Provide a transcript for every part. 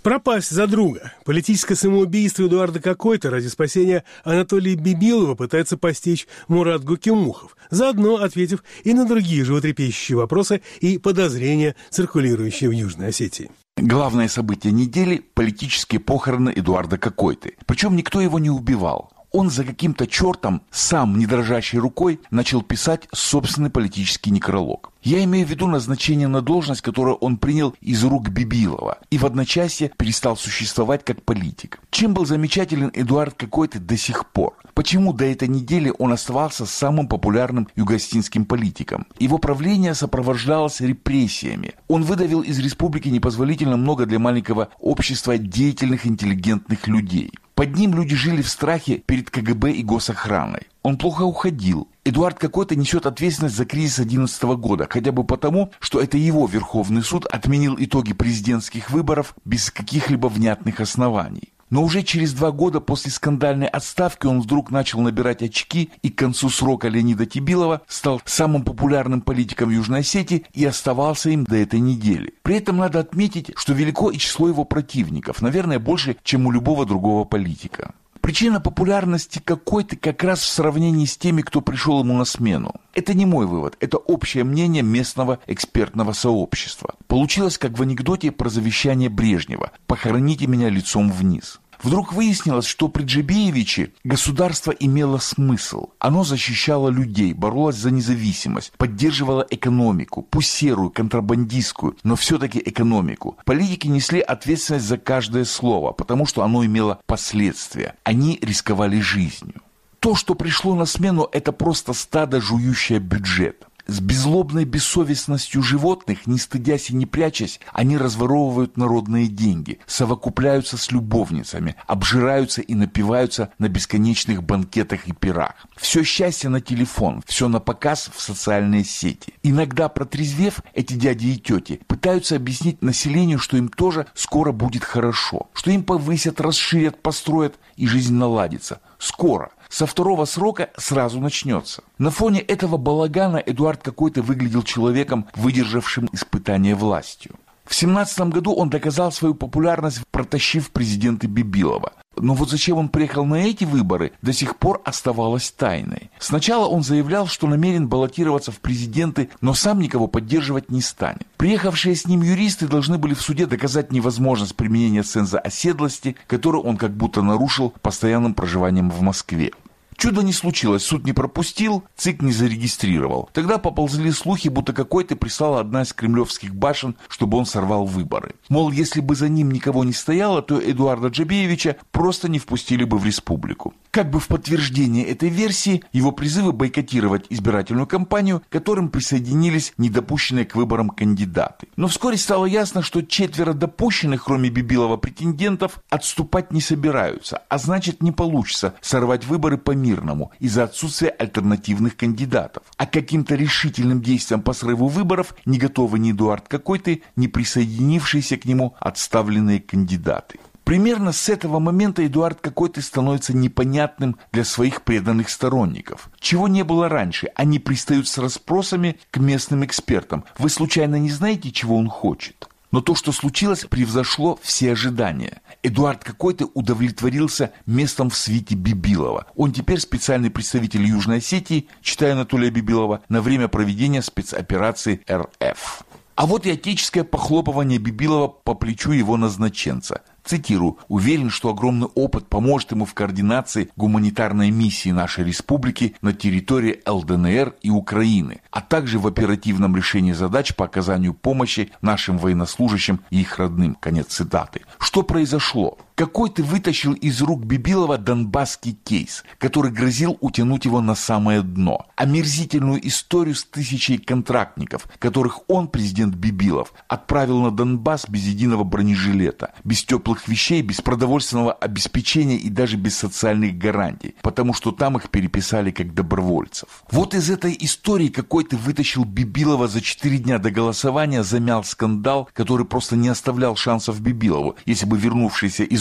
Пропасть за друга. Политическое самоубийство Эдуарда Какой-то ради спасения Анатолия Бибилова пытается постичь Мурат Гокимухов, заодно ответив и на другие животрепещущие вопросы и подозрения, циркулирующие в Южной Осетии. Главное событие недели – политические похороны Эдуарда Какой-то. Причем никто его не убивал. Он за каким-то чертом, сам не дрожащей рукой, начал писать собственный политический некролог. Я имею в виду назначение на должность, которую он принял из рук Бибилова, и в одночасье перестал существовать как политик. Чем был замечателен Эдуард Какой-то до сих пор? Почему до этой недели он оставался самым популярным югоостинским политиком? Его правление сопровождалось репрессиями. Он выдавил из республики непозволительно много для маленького общества деятельных интеллигентных людей. Под ним люди жили в страхе перед КГБ и госохраной. Он плохо уходил. Эдуард Какой-то несет ответственность за кризис 2011 года, хотя бы потому, что это его Верховный суд отменил итоги президентских выборов без каких-либо внятных оснований. Но уже через 2 года после скандальной отставки он вдруг начал набирать очки и к концу срока Леонида Тибилова стал самым популярным политиком Южной Осетии и оставался им до этой недели. При этом надо отметить, что велико и число его противников, наверное, больше, чем у любого другого политика. Причина популярности Какой-то как раз в сравнении с теми, кто пришел ему на смену. Это не мой вывод, это общее мнение местного экспертного сообщества. Получилось, как в анекдоте про завещание Брежнева «Похороните меня лицом вниз». Вдруг выяснилось, что при Джебеевиче государство имело смысл. Оно защищало людей, боролось за независимость, поддерживало экономику, пусть серую, контрабандистскую, но все-таки экономику. Политики несли ответственность за каждое слово, потому что оно имело последствия. Они рисковали жизнью. То, что пришло на смену, это просто стадо, жующее бюджет. С беззлобной бессовестностью животных, не стыдясь и не прячась, они разворовывают народные деньги, совокупляются с любовницами, обжираются и напиваются на бесконечных банкетах и пирах. Все счастье на телефон, все на показ в социальные сети. Иногда, протрезвев, эти дяди и тети пытаются объяснить населению, что им тоже скоро будет хорошо, что им повысят, расширят, построят и жизнь наладится. Скоро. Со 2-го срока сразу начнется. На фоне этого балагана Эдуард Какой-то выглядел человеком, выдержавшим испытание властью. В 2017 году он доказал свою популярность, протащив президента Бибилова. Но вот зачем он приехал на эти выборы, до сих пор оставалось тайной. Сначала он заявлял, что намерен баллотироваться в президенты, но сам никого поддерживать не станет. Приехавшие с ним юристы должны были в суде доказать невозможность применения ценза оседлости, которую он как будто нарушил постоянным проживанием в Москве. Чудо не случилось, суд не пропустил, ЦИК не зарегистрировал. Тогда поползли слухи, будто Какой-то прислала одна из кремлевских башен, чтобы он сорвал выборы. Мол, если бы за ним никого не стояло, то Эдуарда Джебеевича просто не впустили бы в республику. Как бы в подтверждение этой версии, его призывы бойкотировать избирательную кампанию, к которым присоединились недопущенные к выборам кандидаты. Но вскоре стало ясно, что 4 допущенных, кроме Бибилова, претендентов, отступать не собираются, а значит не получится сорвать выборы по-мирному из-за отсутствия альтернативных кандидатов. А каким-то решительным действием по срыву выборов не готовы ни Эдуард Какой-то, ни присоединившиеся к нему отставленные кандидаты. Примерно с этого момента Эдуард Какой-то становится непонятным для своих преданных сторонников. Чего не было раньше, они пристают с расспросами к местным экспертам. Вы случайно не знаете, чего он хочет? Но то, что случилось, превзошло все ожидания. Эдуард Какой-то удовлетворился местом в свите Бибилова. Он теперь специальный представитель Южной Осетии, читая Анатолия Бибилова, на время проведения спецоперации РФ. А вот и отеческое похлопывание Бибилова по плечу его назначенца. Цитирую: «Уверен, что огромный опыт поможет ему в координации гуманитарной миссии нашей республики на территории ЛДНР и Украины, а также в оперативном решении задач по оказанию помощи нашим военнослужащим и их родным». Конец цитаты. Что произошло? Какой-то вытащил из рук Бибилова донбасский кейс, который грозил утянуть его на самое дно. Омерзительную историю с 1000 контрактников, которых он, президент Бибилов, отправил на Донбасс без единого бронежилета, без теплых вещей, без продовольственного обеспечения и даже без социальных гарантий, потому что там их переписали как добровольцев. Вот из этой истории Какой-то вытащил Бибилова за 4 дня до голосования, замял скандал, который просто не оставлял шансов Бибилову, если бы вернувшийся из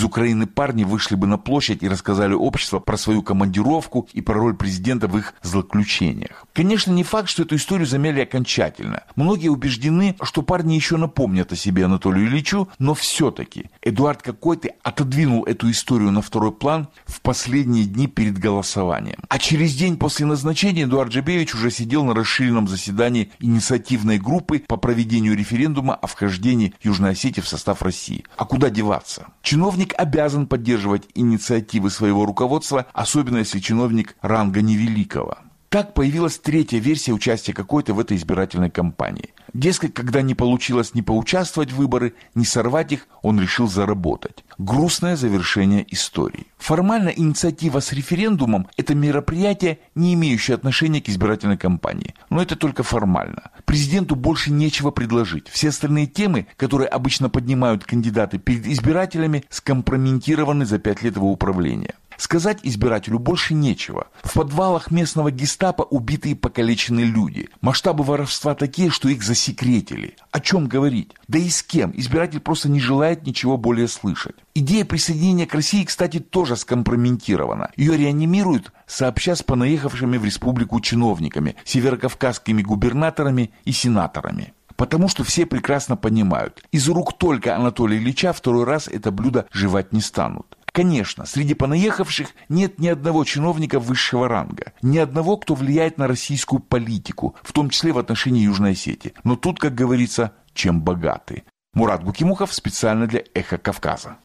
из Украины парни вышли бы на площадь и рассказали обществу про свою командировку и про роль президента в их злоключениях. Конечно, не факт, что эту историю замяли окончательно. Многие убеждены, что парни еще напомнят о себе Анатолию Ильичу, но все-таки Эдуард Какой-то отодвинул эту историю на второй план в последние дни перед голосованием. А через день после назначения Эдуард Джебевич уже сидел на расширенном заседании инициативной группы по проведению референдума о вхождении Южной Осетии в состав России. А куда деваться? Чиновник обязан поддерживать инициативы своего руководства, особенно если чиновник ранга невеликого. Так появилась третья версия участия Какой-то в этой избирательной кампании. Дескать, когда не получилось ни поучаствовать в выборы, ни сорвать их, он решил заработать. Грустное завершение истории. Формально инициатива с референдумом – это мероприятие, не имеющее отношения к избирательной кампании. Но это только формально. Президенту больше нечего предложить. Все остальные темы, которые обычно поднимают кандидаты перед избирателями, скомпрометированы за 5 лет его управления. Сказать избирателю больше нечего. В подвалах местного гестапо убиты и покалечены люди. Масштабы воровства такие, что их засекретили. О чем говорить? Да и с кем? Избиратель просто не желает ничего более слышать. Идея присоединения к России, кстати, тоже скомпрометирована. Ее реанимируют, сообща с понаехавшими в республику чиновниками, северокавказскими губернаторами и сенаторами. Потому что все прекрасно понимают, из рук только Анатолия Ильича второй раз это блюдо жевать не станут. Конечно, среди понаехавших нет ни одного чиновника высшего ранга, ни одного, кто влияет на российскую политику, в том числе в отношении Южной Осетии. Но тут, как говорится, чем богаты. Мурат Гукимухов специально для «Эхо Кавказа».